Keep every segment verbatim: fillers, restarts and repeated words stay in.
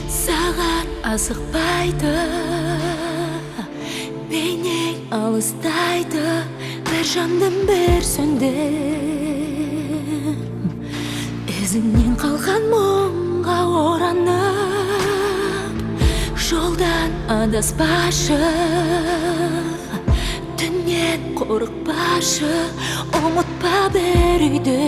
Саған асықпайды, бейнең алыстайды, бір жандым бір сөндім. Ізіңнен қалған мұңға оранып, жолдан адаспашы, түннен қорықпашы, ұмытпа бір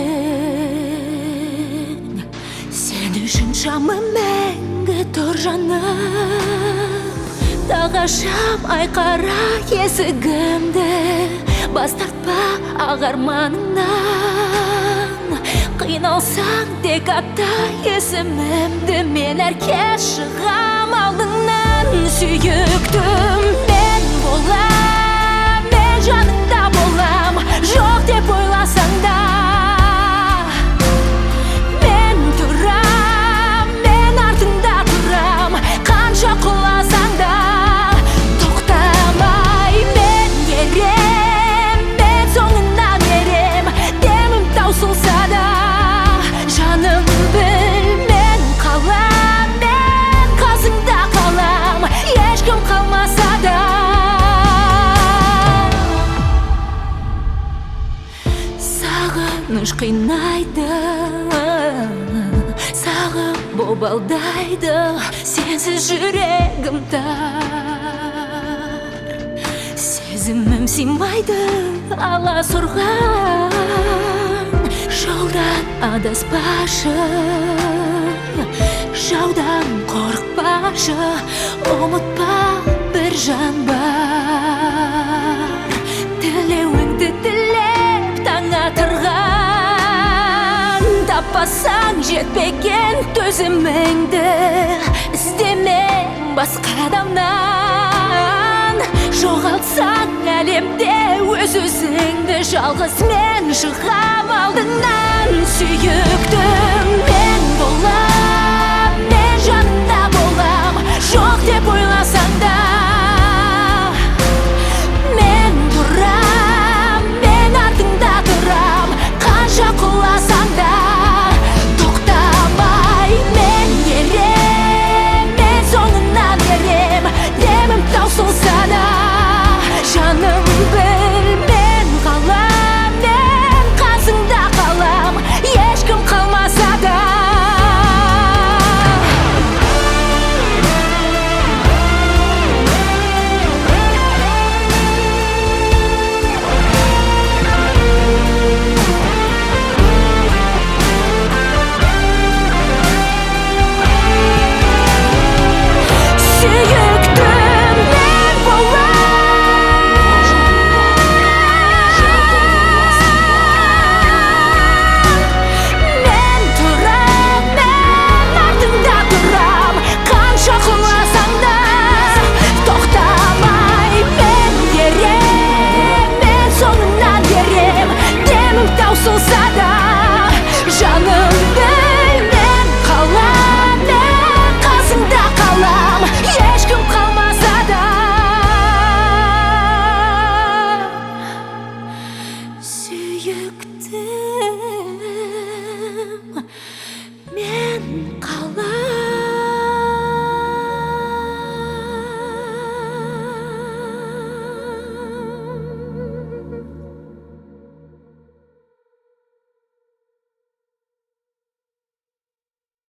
үйдің. Сен үшін шамы мәңгі тұр жаным, тағашам айқара есігімді, бас тартпа ақ арманыңнан. Қиналсаң тек атта есімімді, мен әр кез шығам алдыңнан. Сүйіктім мен болам, мен жаныңда болам, жоқ деп ойласаң да. Мен тұрам, мен артыңда тұрам, қанша құласаң да. Тоқтамай мен ерем, мен соңыңнан ерем, демім таусылса да. Жаным біл, мен қалам, мен қасыңда қалам, ешкім қалмаса да. Сағыныш қинайды, сағым бобалдайды, сенсіз жүрегім тар. Сезімім сыймайды аласұрған, жолдан адаспашы, жаудан қорықпашы, ұмытпа бір жан бар. Тілеуіңді тілеп таң атырған, таппасаң жетпеген төзіміңді, іздеме басқа адамнан. Жоғалтсаң әлемде өз өзіңді, жалғыз мен шығам алдыңнан. Сүйіктім мен